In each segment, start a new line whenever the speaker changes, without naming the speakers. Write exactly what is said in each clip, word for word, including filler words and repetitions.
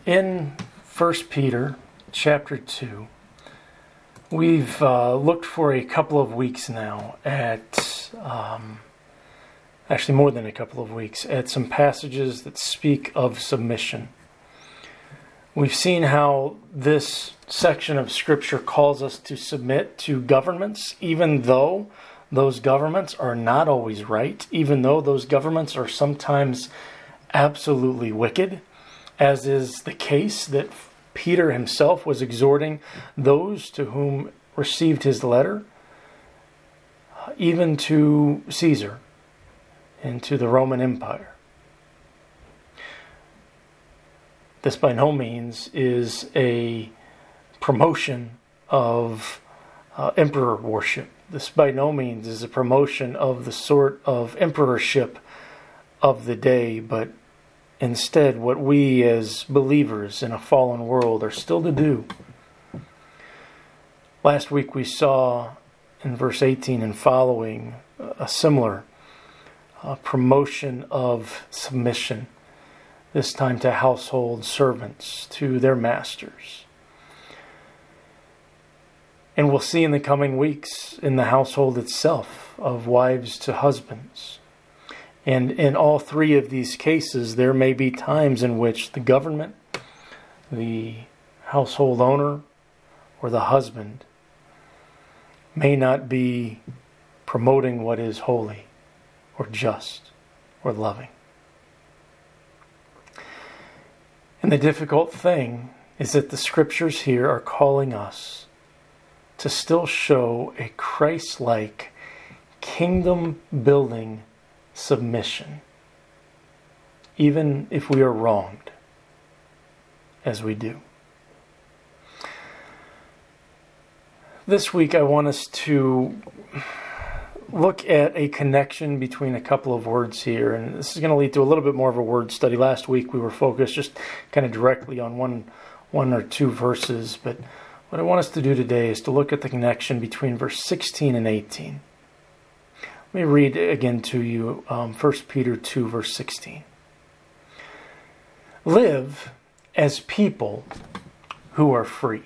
In First Peter chapter two, we've uh, looked for a couple of weeks now at, um, actually more than a couple of weeks, at some passages that speak of submission. We've seen how this section of Scripture calls us to submit to governments, even though those governments are not always right, even though those governments are sometimes absolutely wicked, as is the case that Peter himself was exhorting those to whom received his letter, even to Caesar and to the Roman Empire. This by no means is a promotion of uh, emperor worship. This by no means is a promotion of the sort of emperorship of the day, but instead what we as believers in a fallen world are still to do. Last week we saw in verse eighteen and following a similar uh, promotion of submission, this time to household servants, to their masters. And we'll see in the coming weeks in the household itself of wives to husbands. And in all three of these cases, there may be times in which the government, the household owner, or the husband may not be promoting what is holy, or just, or loving. And the difficult thing is that the Scriptures here are calling us to still show a Christ-like, kingdom-building submission, even if we are wronged, as we do. This week I want us to look at a connection between a couple of words here, and this is going to lead to a little bit more of a word study. Last week we were focused just kind of directly on one, one or two verses, but what I want us to do today is to look at the connection between verse sixteen and eighteen. Let me read again to you um, First Peter two, verse sixteen. Live as people who are free.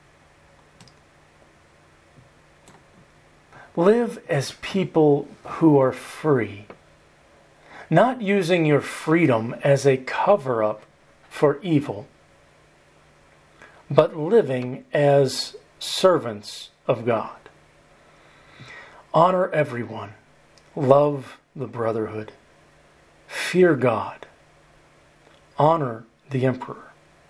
Live as people who are free, not using your freedom as a cover-up for evil, but living as servants of God. Honor everyone. Love the brotherhood. Fear God. Honor the emperor.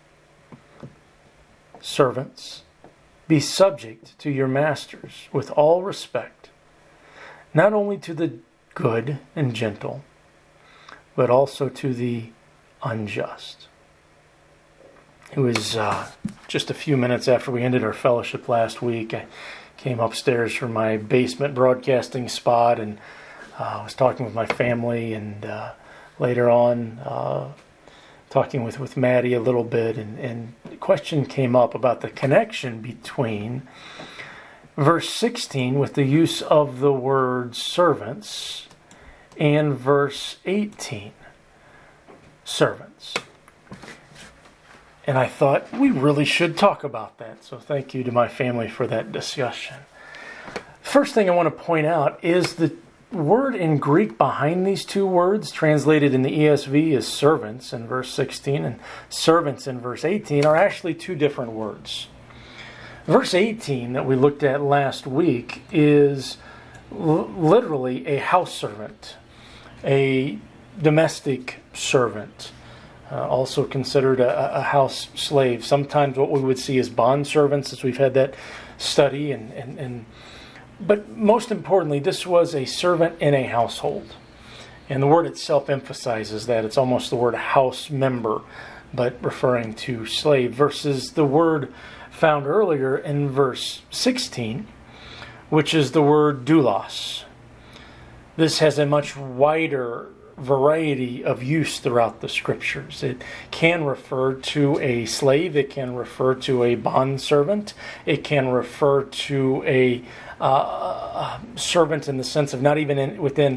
Servants, be subject to your masters with all respect, not only to the good and gentle, but also to the unjust. It was uh, just a few minutes after we ended our fellowship last week. I came upstairs from my basement broadcasting spot and I uh, was talking with my family, and uh, later on uh, talking with, with Maddie a little bit, and, and the question came up about the connection between verse sixteen with the use of the word servants and verse eighteen, servants. And I thought we really should talk about that, so thank you to my family for that discussion. First thing I want to point out is the word in Greek behind these two words, translated in the E S V as servants in verse sixteen and servants in verse eighteen, are actually two different words. Verse eighteen that we looked at last week is l- literally a house servant, a domestic servant, uh, also considered a, a house slave. Sometimes what we would see as bond servants, as we've had that study, and, and, and But most importantly, this was a servant in a household. And the word itself emphasizes that. It's almost the word house member, but referring to slave, versus the word found earlier in verse sixteen, which is the word doulos. This has a much wider variety of use throughout the Scriptures. It can refer to a slave. It can refer to a bondservant. It can refer to a uh, servant in the sense of not even in, within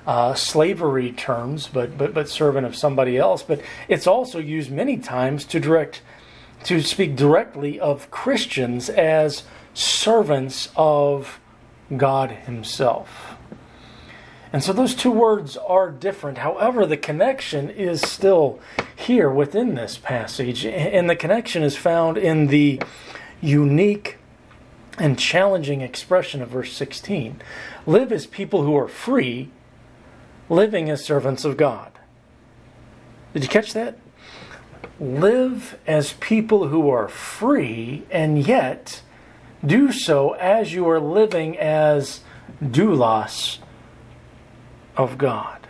uh, slavery terms, but, but but servant of somebody else. But it's also used many times to direct to speak directly of Christians as servants of God Himself. And so those two words are different. However, the connection is still here within this passage. And the connection is found in the unique and challenging expression of verse sixteen. Live as people who are free, living as servants of God. Did you catch that? Live as people who are free, and yet do so as you are living as doulos of God.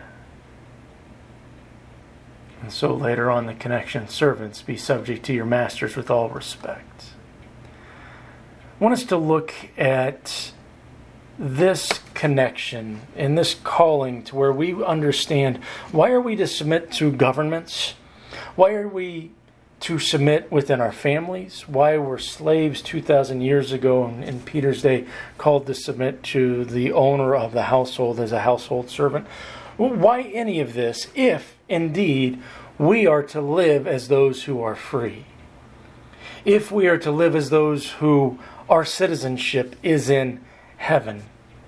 And so later on, the connection, servants, be subject to your masters with all respect. I want us to look at this connection and this calling to where we understand, why are we to submit to governments? Why are we to submit within our families? Why were slaves two thousand years ago in, in Peter's day called to submit to the owner of the household as a household servant? Why any of this if indeed we are to live as those who are free? If we are to live as those who our citizenship is in heaven.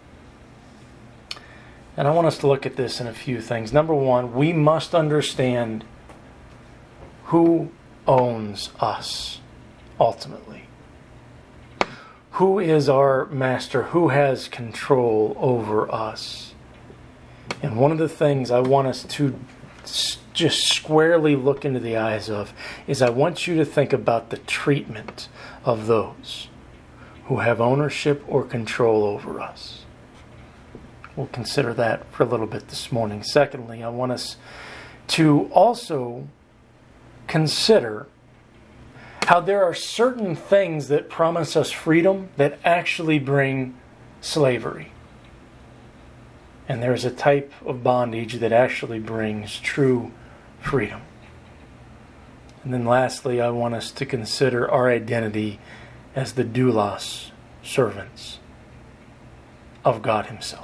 And I want us to look at this in a few things. Number one, we must understand who owns us ultimately. Who is our master? Who has control over us? And one of the things I want us to just squarely look into the eyes of is I want you to think about the treatment of those who have ownership or control over us. We'll consider that for a little bit this morning. Secondly, I want us to also consider how there are certain things that promise us freedom that actually bring slavery. And there's a type of bondage that actually brings true freedom. And then lastly, I want us to consider our identity as the doulos, servants of God Himself.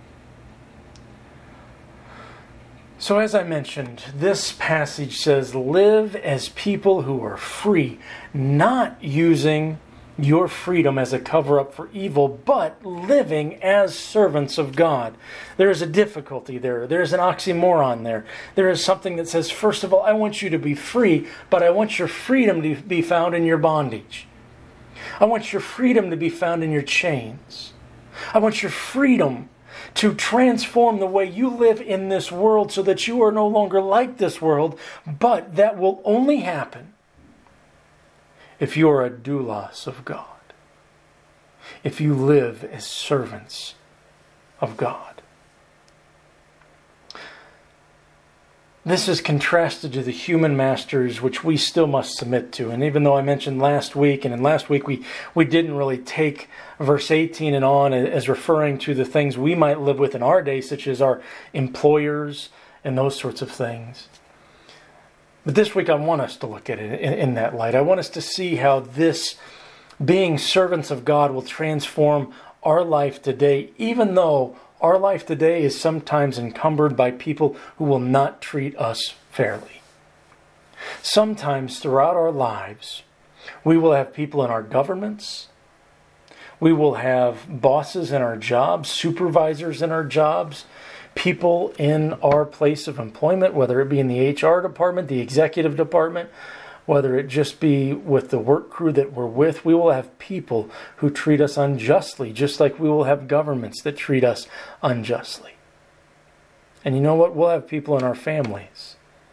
So as I mentioned, this passage says, live as people who are free, not using your freedom as a cover-up for evil, but living as servants of God. There is a difficulty there. There is an oxymoron there. There is something that says, first of all, I want you to be free, but I want your freedom to be found in your bondage. I want your freedom to be found in your chains. I want your freedom to transform the way you live in this world so that you are no longer like this world, but that will only happen if you are a doulos of God. If you live as servants of God. This is contrasted to the human masters which we still must submit to. And even though I mentioned last week, and in last week we, we didn't really take verse eighteen and on as referring to the things we might live with in our day, such as our employers and those sorts of things. But this week I want us to look at it in, in that light. I want us to see how this being servants of God will transform our life today, even though our life today is sometimes encumbered by people who will not treat us fairly. Sometimes throughout our lives, we will have people in our governments. We will have bosses in our jobs, supervisors in our jobs, people in our place of employment, whether it be in the H R department, the executive department, whether it just be with the work crew that we're with. We will have people who treat us unjustly, just like we will have governments that treat us unjustly. And you know what? We'll have people in our families.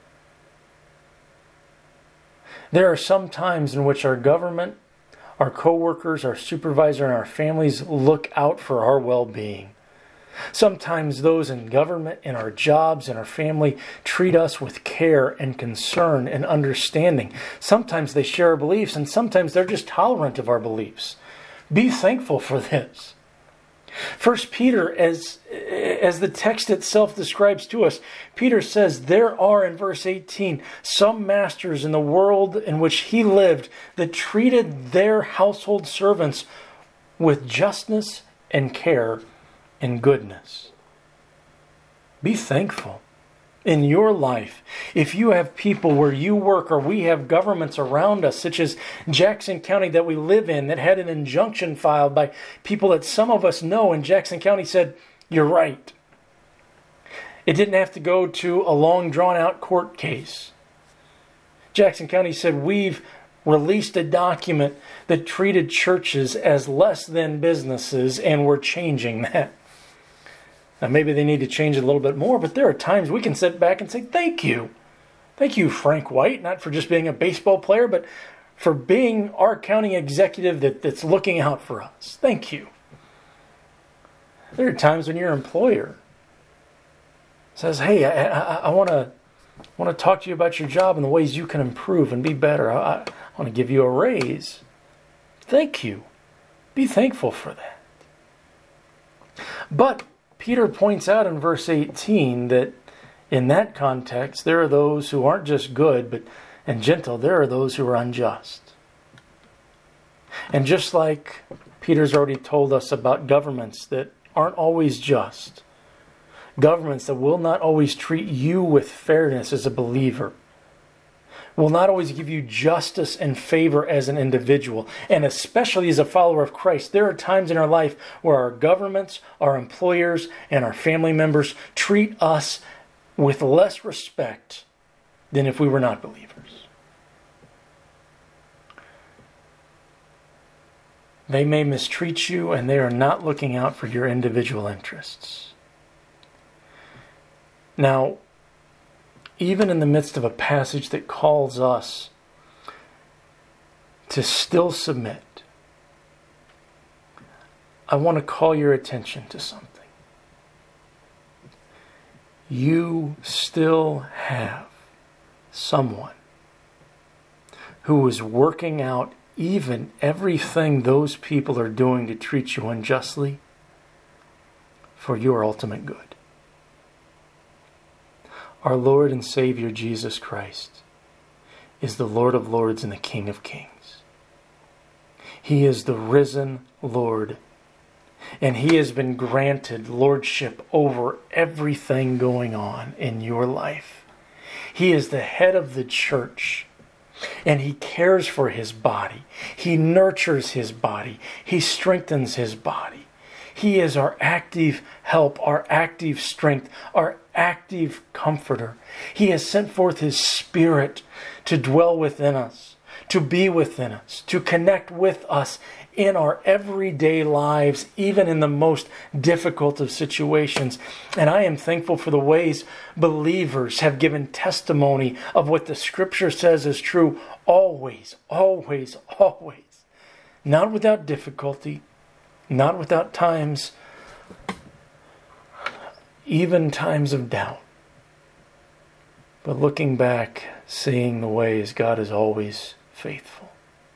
There are some times in which our government, our co-workers, our supervisor, and our families look out for our well-being. Sometimes those in government, in our jobs, in our family, treat us with care and concern and understanding. Sometimes they share our beliefs, and sometimes they're just tolerant of our beliefs. Be thankful for this. First Peter, as, as the text itself describes to us, Peter says there are, in verse eighteen, some masters in the world in which he lived that treated their household servants with justness and care and goodness. Be thankful. In your life, if you have people where you work, or we have governments around us, such as Jackson County that we live in, that had an injunction filed by people that some of us know, and Jackson County said, you're right. It didn't have to go to a long drawn-out court case. Jackson County said, we've released a document that treated churches as less than businesses, and we're changing that. Now, maybe they need to change it a little bit more, but there are times we can sit back and say, thank you. Thank you, Frank White, not for just being a baseball player, but for being our county executive that, that's looking out for us. Thank you. There are times when your employer says, hey, I, I, I want to want to talk to you about your job and the ways you can improve and be better. I, I want to give you a raise. Thank you. Be thankful for that. But Peter points out in verse eighteen that in that context, there are those who aren't just good but and gentle. There are those who are unjust. And just like Peter's already told us about governments that aren't always just, governments that will not always treat you with fairness as a believer, will not always give you justice and favor as an individual, and especially as a follower of Christ. There are times in our life where our governments, our employers, and our family members treat us with less respect than if we were not believers. They may mistreat you, and they are not looking out for your individual interests. Now, even in the midst of a passage that calls us to still submit, I want to call your attention to something. You still have someone who is working out even everything those people are doing to treat you unjustly for your ultimate good. Our Lord and Savior Jesus Christ is the Lord of Lords and the King of Kings. He is the risen Lord, and He has been granted lordship over everything going on in your life. He is the head of the church, and He cares for His body. He nurtures His body. He strengthens His body. He is our active help, our active strength, our active comforter. He has sent forth His Spirit to dwell within us, to be within us, to connect with us in our everyday lives, even in the most difficult of situations. And I am thankful for the ways believers have given testimony of what the Scripture says is true always, always, always. Not without difficulty, not without times, even times of doubt. But looking back, seeing the ways God is always faithful.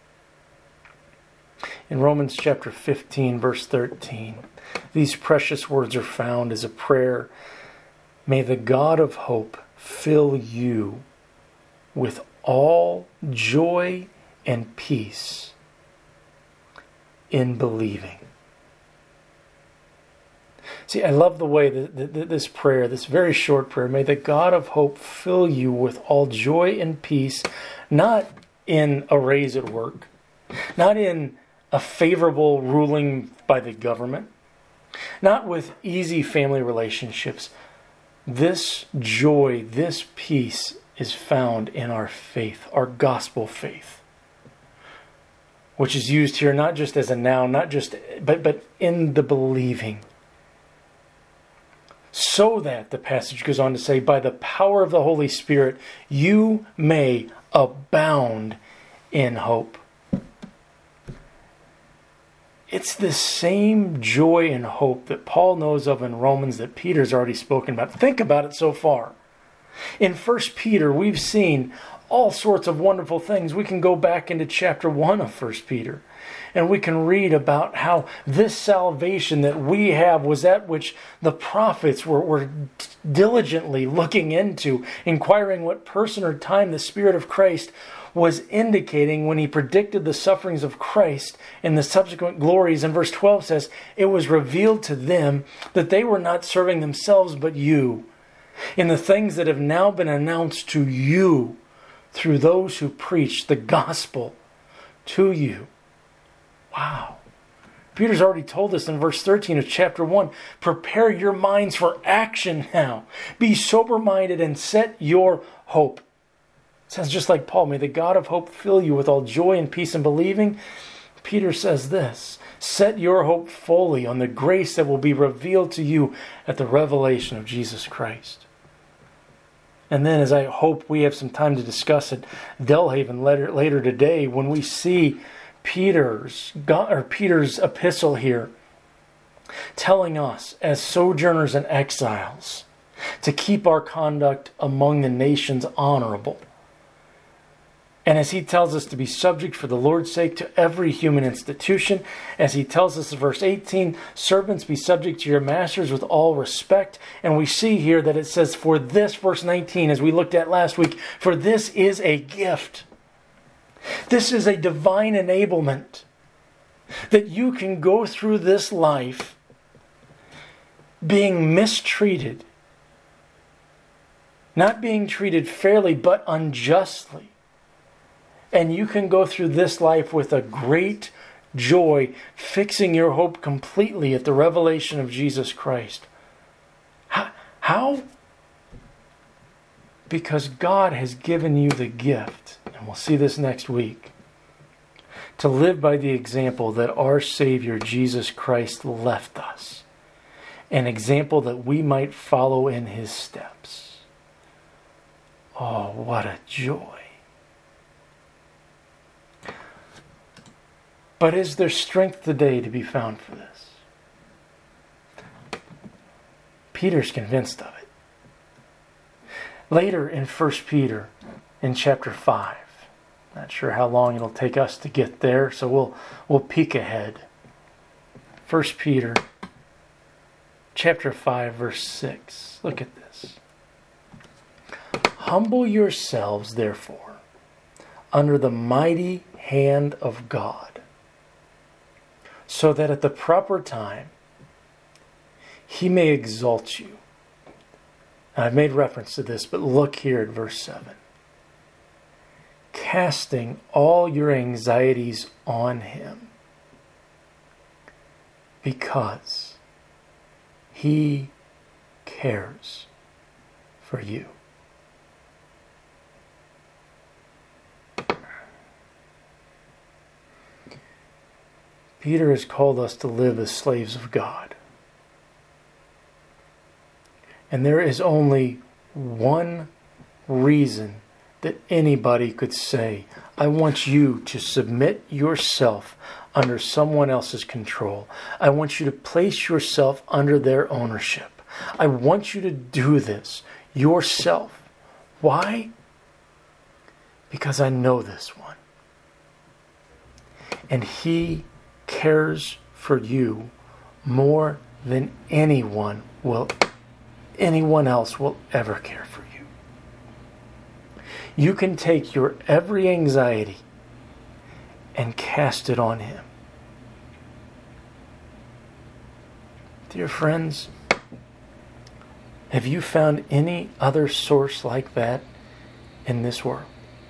In Romans chapter fifteen, verse thirteen, these precious words are found as a prayer. May the God of hope fill you with all joy and peace in believing. See, I love the way that this prayer, this very short prayer, may the God of hope fill you with all joy and peace, not in a raise at work, not in a favorable ruling by the government, not with easy family relationships. This joy, this peace is found in our faith, our gospel faith, which is used here not just as a noun, not just, but, but in the believing. So that, the passage goes on to say, by the power of the Holy Spirit, you may abound in hope. It's the same joy and hope that Paul knows of in Romans that Peter's already spoken about. Think about it so far. In First Peter, we've seen all sorts of wonderful things. We can go back into chapter one of First Peter, and we can read about how this salvation that we have was that which the prophets were, were diligently looking into, inquiring what person or time the Spirit of Christ was indicating when He predicted the sufferings of Christ and the subsequent glories. And verse twelve says, it was revealed to them that they were not serving themselves but you, in the things that have now been announced to you through those who preach the gospel to you. Wow. Peter's already told us in verse thirteen of chapter one, prepare your minds for action now. Be sober-minded and set your hope. It sounds just like Paul. May the God of hope fill you with all joy and peace in believing. Peter says this, set your hope fully on the grace that will be revealed to you at the revelation of Jesus Christ. And then, as I hope we have some time to discuss at Delhaven later, later today, when we see Peter's or Peter's epistle here, telling us as sojourners and exiles to keep our conduct among the nations honorable. And as he tells us to be subject for the Lord's sake to every human institution, as he tells us in verse eighteen, servants, be subject to your masters with all respect. And we see here that it says, for this, verse nineteen, as we looked at last week, for this is a gift. This is a divine enablement that you can go through this life being mistreated, not being treated fairly, but unjustly. And you can go through this life with a great joy, fixing your hope completely at the revelation of Jesus Christ. How? How? Because God has given you the gift, and we'll see this next week, to live by the example that our Savior Jesus Christ left us. An example that we might follow in His steps. Oh, what a joy. But is there strength today to be found for this? Peter's convinced of it. Later in First Peter, in chapter five, not sure how long it'll take us to get there, so we'll we'll peek ahead. First Peter, chapter five, verse six. Look at this. Humble yourselves, therefore, under the mighty hand of God, so that at the proper time He may exalt you. Now, I've made reference to this, but look here at verse seven. Casting all your anxieties on Him, because He cares for you. Peter has called us to live as slaves of God. And there is only one reason that anybody could say, I want you to submit yourself under someone else's control. I want you to place yourself under their ownership. I want you to do this yourself. Why? Because I know this one. And He cares for you more than anyone will anyone else will ever care for you. You can take your every anxiety and cast it on Him. Dear friends, have you found any other source like that in this world?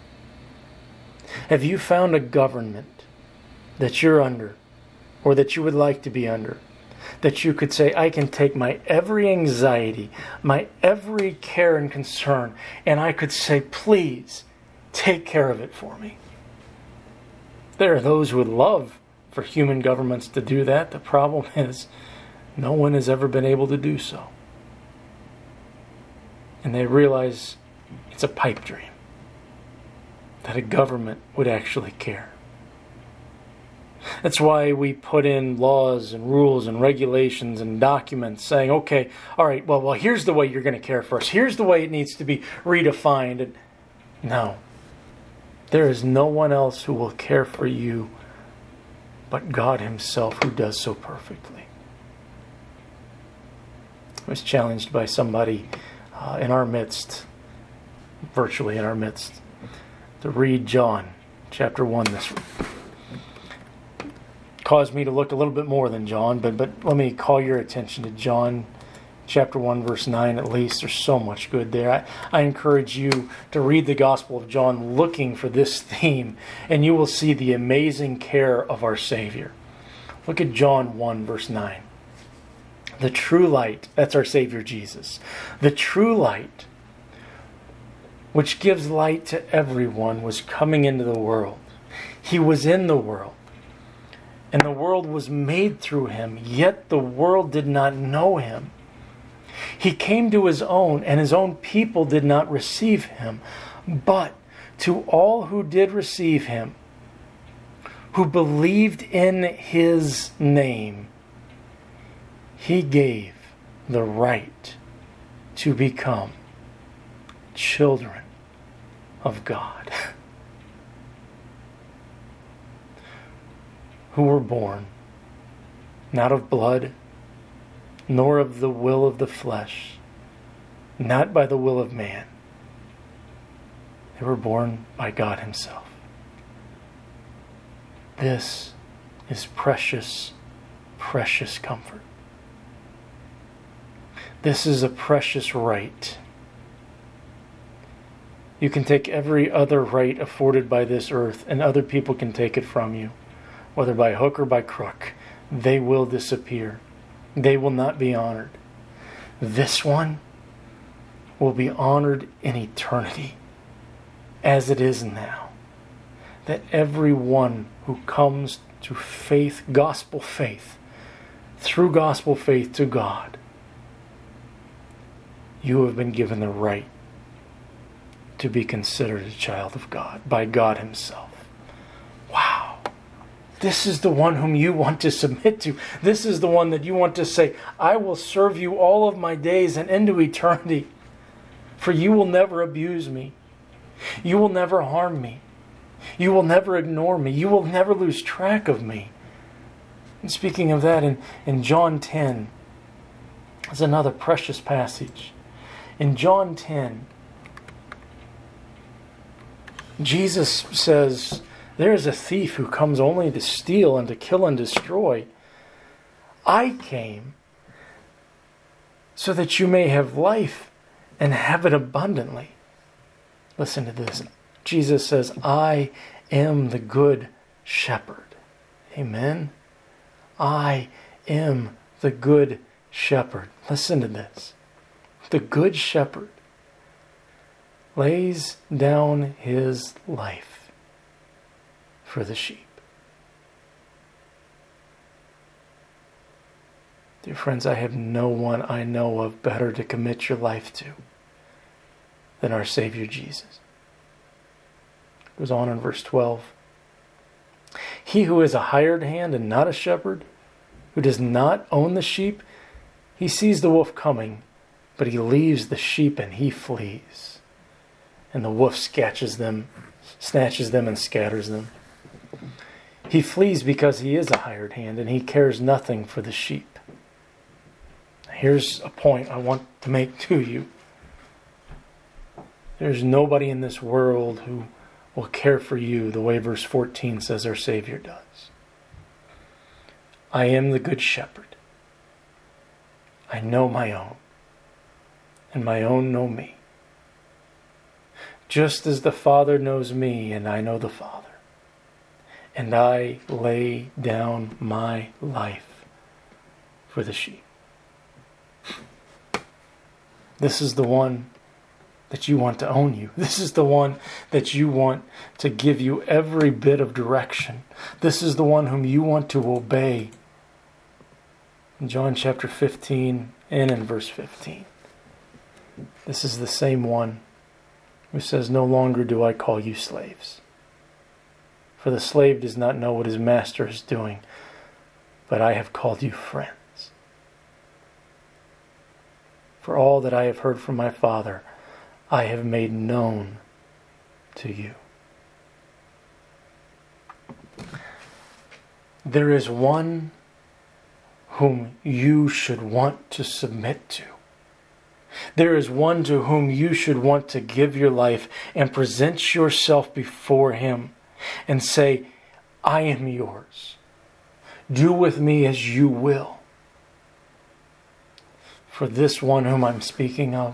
Have you found a government that you're under, or that you would like to be under, that you could say, I can take my every anxiety, my every care and concern, and I could say, please, take care of it for me? There are those who would love for human governments to do that. The problem is, no one has ever been able to do so. And they realize it's a pipe dream that a government would actually care. That's why we put in laws and rules and regulations and documents saying, okay, all right, well, well, here's the way you're going to care for us. Here's the way it needs to be redefined. And no, there is no one else who will care for you but God Himself, who does so perfectly. I was challenged by somebody uh, in our midst, virtually in our midst, to read John chapter one this week. Caused me to look a little bit more than John, but but let me call your attention to John chapter one, verse nine at least. There's so much good there. I, I encourage you to read the Gospel of John looking for this theme, and you will see the amazing care of our Savior. Look at John one, verse nine. The true light, that's our Savior Jesus. The true light, which gives light to everyone, was coming into the world. He was in the world, and the world was made through him, yet the world did not know him. He came to his own, and his own people did not receive him. But to all who did receive him, who believed in his name, he gave the right to become children of God, who were born not of blood, nor of the will of the flesh, not by the will of man. They were born by God himself. This is precious, precious comfort. This is a precious right. You can take every other right afforded by this earth, and other people can take it from you, whether by hook or by crook. They will disappear. They will not be honored. This one will be honored in eternity, as it is now. That everyone who comes to faith, gospel faith, through gospel faith to God, you have been given the right to be considered a child of God by God himself. Wow. This is the one whom you want to submit to. This is the one that you want to say, I will serve you all of my days and into eternity. For you will never abuse me. You will never harm me. You will never ignore me. You will never lose track of me. And speaking of that, in, in John ten, is another precious passage. In John ten, Jesus says, there is a thief who comes only to steal and to kill and destroy. I came so that you may have life and have it abundantly. Listen to this. Jesus says, I am the good shepherd. Amen. I am the good shepherd. Listen to this. The good shepherd lays down his life for the sheep. Dear friends, I have no one I know of better to commit your life to than our Savior Jesus. It goes on in verse twelve. He who is a hired hand and not a shepherd, who does not own the sheep, he sees the wolf coming, but he leaves the sheep and he flees. And the wolf scatches them, snatches them and scatters them. He flees because he is a hired hand and he cares nothing for the sheep. Here's a point I want to make to you. There's nobody in this world who will care for you the way verse fourteen says our Savior does. I am the good shepherd. I know my own, and my own know me. Just as the Father knows me, and I know the Father. And I lay down my life for the sheep. This is the one that you want to own you. This is the one that you want to give you every bit of direction. This is the one whom you want to obey. In John chapter fifteen and in verse fifteen. This is the same one who says, no longer do I call you slaves. For the slave does not know what his master is doing, but I have called you friends. For all that I have heard from my Father, I have made known to you. There is one whom you should want to submit to. There is one to whom you should want to give your life and present yourself before him and say, I am yours. Do with me as you will. For this one whom I'm speaking of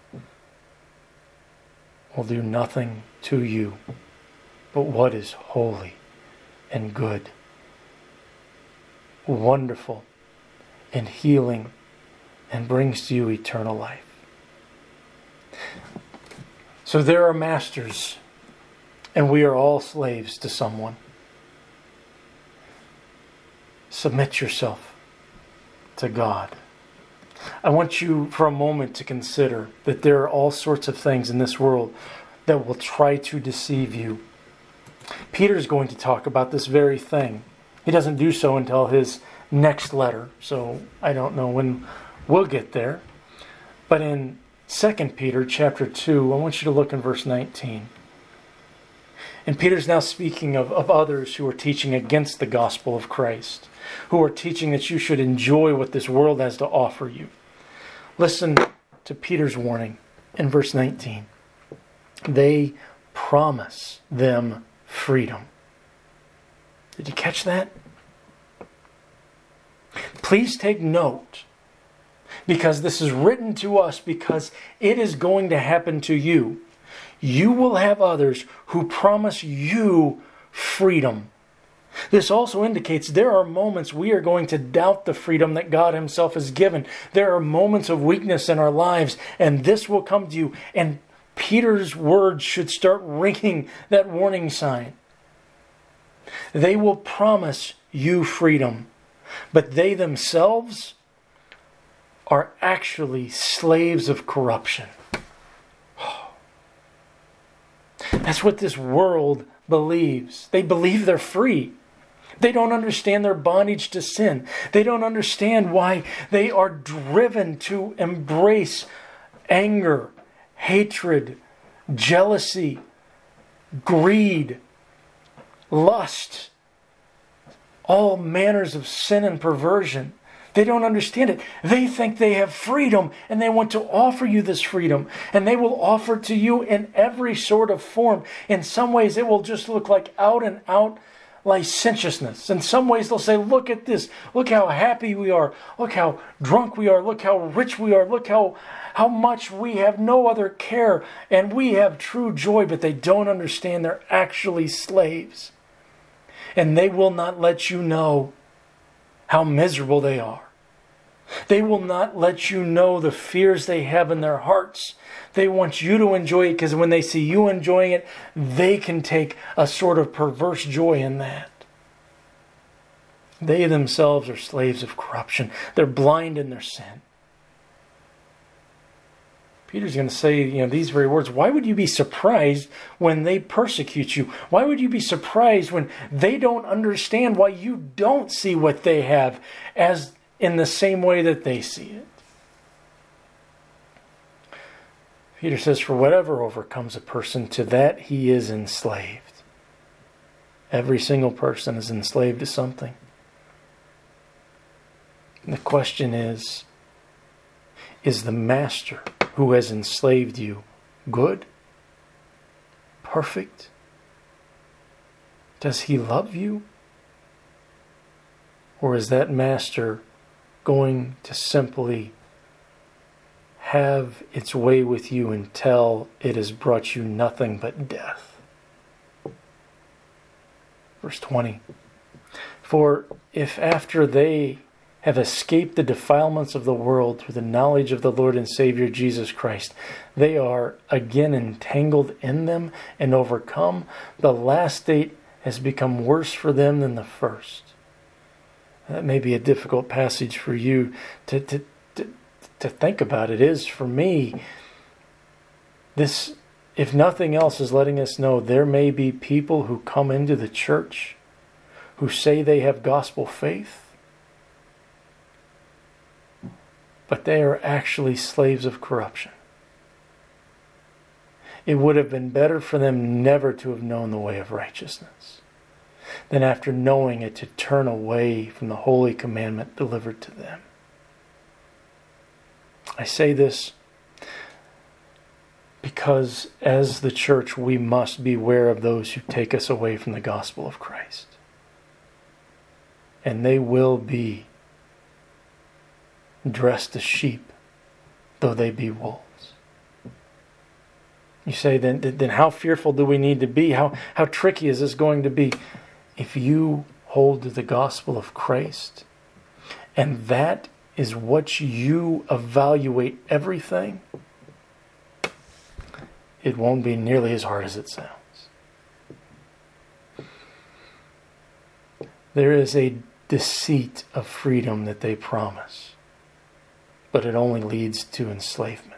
will do nothing to you but what is holy and good, wonderful and healing, and brings to you eternal life. So there are masters, and we are all slaves to someone. Submit yourself to God. I want you for a moment to consider that there are all sorts of things in this world that will try to deceive you. Peter's going to talk about this very thing. He doesn't do so until his next letter, so I don't know when we'll get there. But in Second Peter chapter two, I want you to look in verse nineteen. And Peter's now speaking of, of others who are teaching against the gospel of Christ, who are teaching that you should enjoy what this world has to offer you. Listen to Peter's warning in verse nineteen. They promise them freedom. Did you catch that? Please take note, because this is written to us because it is going to happen to you. You will have others who promise you freedom. This also indicates there are moments we are going to doubt the freedom that God Himself has given. There are moments of weakness in our lives, and this will come to you. And Peter's words should start ringing that warning sign. They will promise you freedom, but they themselves are actually slaves of corruption. That's what this world believes. They believe they're free. They don't understand their bondage to sin. They don't understand why they are driven to embrace anger, hatred, jealousy, greed, lust, all manners of sin and perversion. They don't understand it. They think they have freedom, and they want to offer you this freedom. And they will offer to you in every sort of form. In some ways, it will just look like out and out licentiousness. In some ways, they'll say, look at this. Look how happy we are. Look how drunk we are. Look how rich we are. Look how, how much we have no other care. And we have true joy, but they don't understand they're actually slaves. And they will not let you know how miserable they are. They will not let you know the fears they have in their hearts. They want you to enjoy it because when they see you enjoying it, they can take a sort of perverse joy in that. They themselves are slaves of corruption. They're blind in their sin. Peter's going to say, you know, these very words. Why would you be surprised when they persecute you? Why would you be surprised when they don't understand why you don't see what they have as in the same way that they see it? Peter says, for whatever overcomes a person, to that he is enslaved. Every single person is enslaved to something. And the question is, is the master who has enslaved you good? Perfect? Does he love you? Or is that master going to simply have its way with you until it has brought you nothing but death? Verse twenty. For if after they have escaped the defilements of the world through the knowledge of the Lord and Savior Jesus Christ, they are again entangled in them and overcome, the last state has become worse for them than the first. That may be a difficult passage for you to, to, to, to think about. It is for me. This, if nothing else, is letting us know there may be people who come into the church who say they have gospel faith, but they are actually slaves of corruption. It would have been better for them never to have known the way of righteousness than after knowing it to turn away from the holy commandment delivered to them. I say this because as the church we must beware of those who take us away from the gospel of Christ. And they will be dressed as sheep though they be wolves. You say, then, then how fearful do we need to be? How, how tricky is this going to be? If you hold to the gospel of Christ, and that is what you evaluate everything, it won't be nearly as hard as it sounds. There is a deceit of freedom that they promise, but it only leads to enslavement.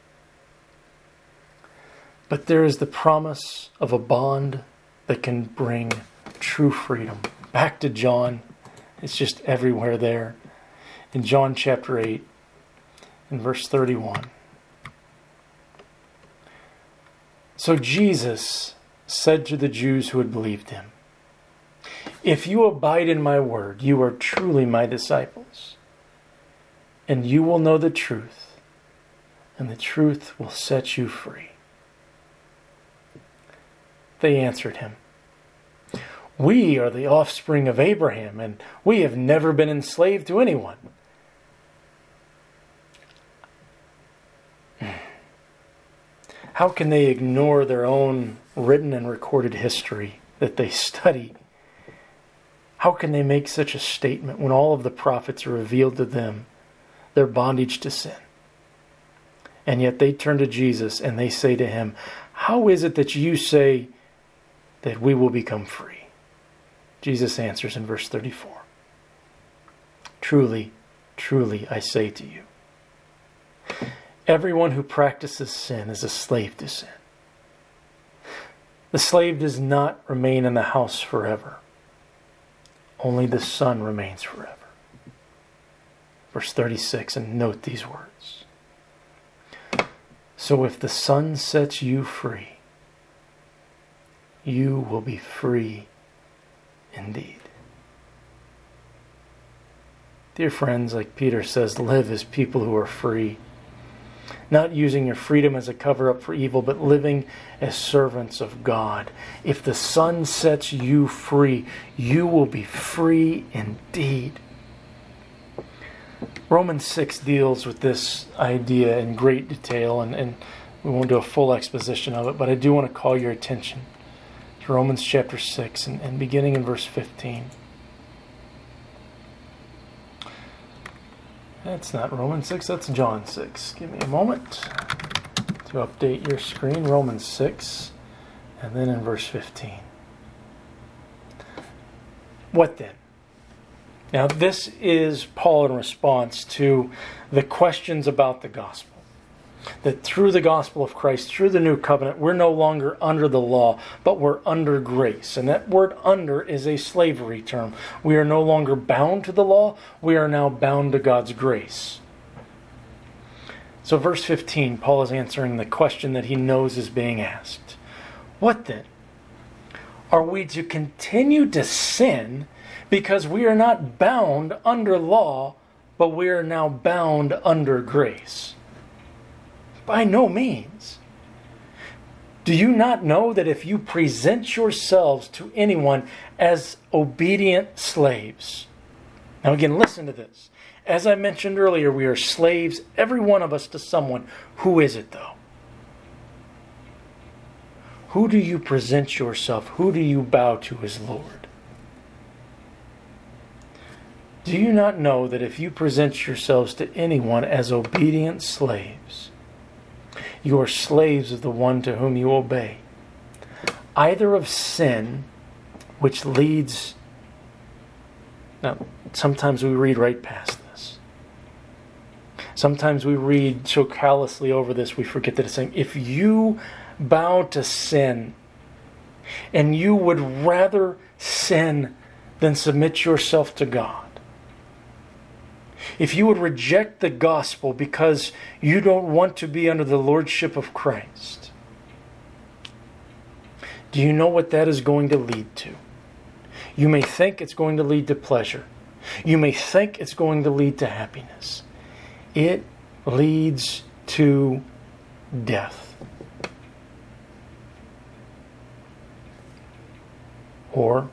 But there is the promise of a bond that can bring true freedom. Back to John. It's just everywhere there. In John chapter eight, in verse thirty-one. So Jesus said to the Jews who had believed him, "If you abide in my word, you are truly my disciples, and you will know the truth, and the truth will set you free." They answered him, "We are the offspring of Abraham, and we have never been enslaved to anyone." How can they ignore their own written and recorded history that they study? How can they make such a statement when all of the prophets revealed to them their bondage to sin? And yet they turn to Jesus and they say to him, "How is it that you say that we will become free?" Jesus answers in verse thirty-four, "Truly, truly, I say to you, everyone who practices sin is a slave to sin. The slave does not remain in the house forever. Only the Son remains forever." Verse thirty-six, and note these words. "So if the Son sets you free, you will be free indeed." Dear friends, like Peter says, live as people who are free. Not using your freedom as a cover-up for evil, but living as servants of God. If the Son sets you free, you will be free indeed. Romans six deals with this idea in great detail, and, and we won't do a full exposition of it, but I do want to call your attention to Romans chapter six, and, and beginning in verse fifteen. That's not Romans six, that's John six. Give me a moment to update your screen. Romans six, and then in verse fifteen. What then? Now this is Paul in response to the questions about the gospel. That through the gospel of Christ, through the new covenant, we're no longer under the law, but we're under grace. And that word under is a slavery term. We are no longer bound to the law, we are now bound to God's grace. So verse fifteen, Paul is answering the question that he knows is being asked. What then? Are we to continue to sin because we are not bound under law, but we are now bound under grace? By no means. Do you not know that if you present yourselves to anyone as obedient slaves? Now again, listen to this. As I mentioned earlier, we are slaves, every one of us, to someone. Who is it though? Who do you present yourself? Who do you bow to as Lord? Do you not know that if you present yourselves to anyone as obedient slaves, you are slaves of the one to whom you obey, either of sin, which leads... Now, sometimes we read right past this. Sometimes we read so callously over this, we forget that it's saying, if you bow to sin, and you would rather sin than submit yourself to God, if you would reject the gospel because you don't want to be under the lordship of Christ, do you know what that is going to lead to? You may think it's going to lead to pleasure. You may think it's going to lead to happiness. It leads to death. Or,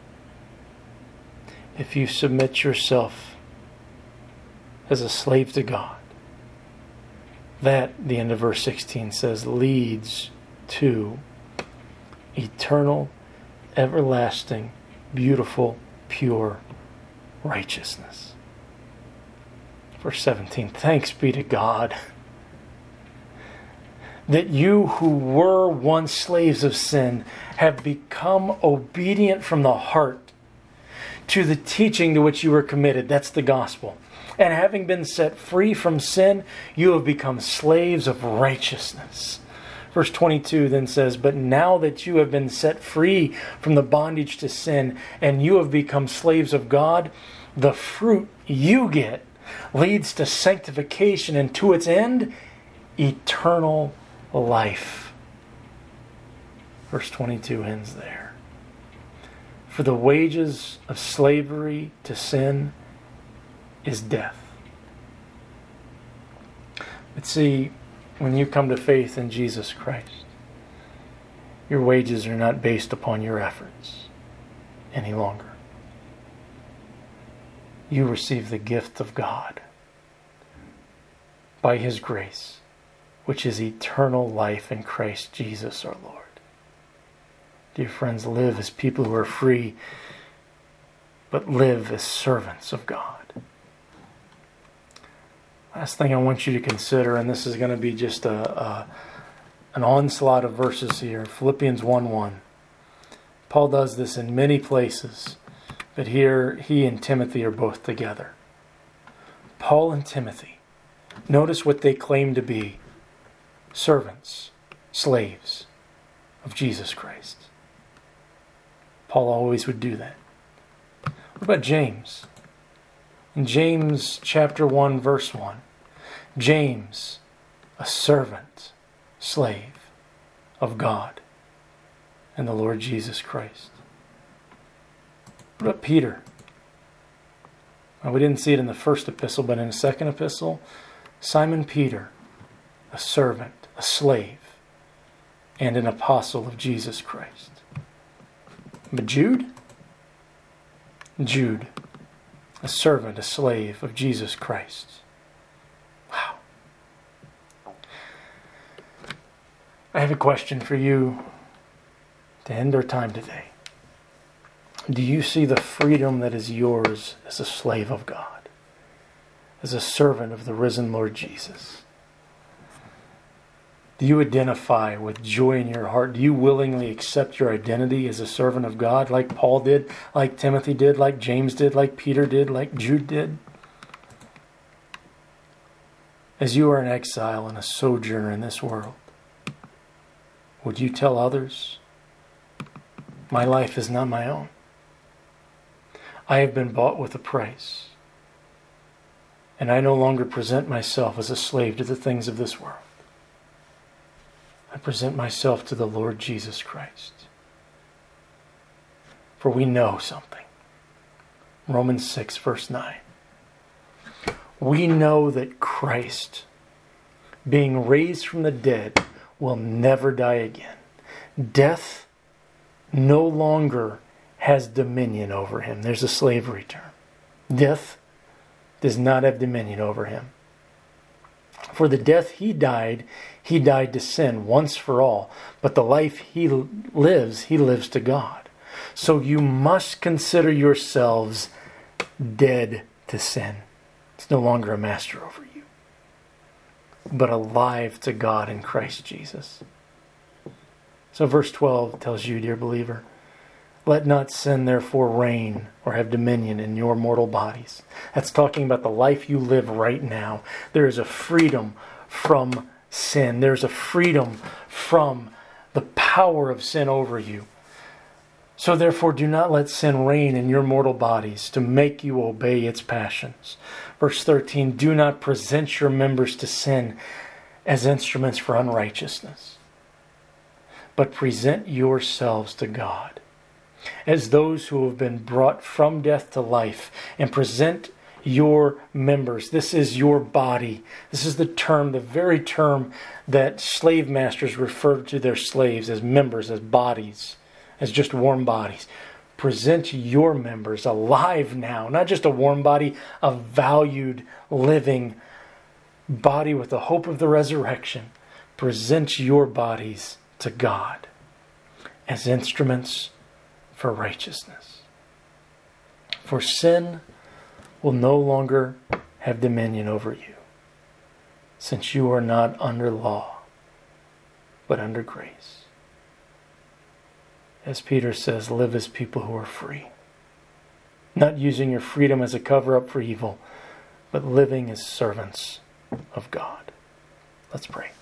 if you submit yourself as a slave to God, That, the end of verse sixteen says, leads to eternal, everlasting, beautiful, pure righteousness. Verse seventeen, thanks be to God that you who were once slaves of sin have become obedient from the heart to the teaching to which you were committed. That's the gospel. And having been set free from sin, you have become slaves of righteousness. Verse twenty-two then says, but now that you have been set free from the bondage to sin and you have become slaves of God, the fruit you get leads to sanctification and to its end, eternal life. Verse twenty-two ends there. For the wages of slavery to sin is death. But see, when you come to faith in Jesus Christ, your wages are not based upon your efforts any longer. You receive the gift of God by His grace, which is eternal life in Christ Jesus our Lord. Dear friends, live as people who are free, but live as servants of God. Last thing I want you to consider, and this is going to be just a, a an onslaught of verses here, Philippians one one. Paul does this in many places, but here he and Timothy are both together. Paul and Timothy, notice what they claim to be: servants, slaves of Jesus Christ. Paul always would do that. What about James? In James chapter one, verse one, James, a servant, slave of God and the Lord Jesus Christ. What about Peter? Well, we didn't see it in the first epistle, but in the second epistle, Simon Peter, a servant, a slave, and an apostle of Jesus Christ. But Jude? Jude, a servant, a slave of Jesus Christ. Wow. I have a question for you to end our time today. Do you see the freedom that is yours as a slave of God, as a servant of the risen Lord Jesus? Do you identify with joy in your heart? Do you willingly accept your identity as a servant of God, like Paul did, like Timothy did, like James did, like Peter did, like Jude did? As you are an exile and a sojourner in this world, would you tell others, my life is not my own? I have been bought with a price, and I no longer present myself as a slave to the things of this world. I present myself to the Lord Jesus Christ. For we know something. Romans six, verse nine. We know that Christ, being raised from the dead, will never die again. Death no longer has dominion over him. There's a slavery term. Death does not have dominion over him. For the death he died, he died to sin once for all. But the life he lives, he lives to God. So you must consider yourselves dead to sin. It's no longer a master over you, but alive to God in Christ Jesus. So verse twelve tells you, dear believer, let not sin therefore reign or have dominion in your mortal bodies. That's talking about the life you live right now. There is a freedom from sin. There's a freedom from the power of sin over you. So therefore do not let sin reign in your mortal bodies to make you obey its passions. Verse thirteen, do not present your members to sin as instruments for unrighteousness, but present yourselves to God as those who have been brought from death to life, and present your members. This is your body. This is the term, the very term that slave masters referred to their slaves as members, as bodies, as just warm bodies. Present your members alive now, not just a warm body, a valued, living body with the hope of the resurrection, present your bodies to God as instruments for righteousness. For sin will no longer have dominion over you, since you are not under law, but under grace. As Peter says, live as people who are free, not using your freedom as a cover-up for evil, but living as servants of God. Let's pray.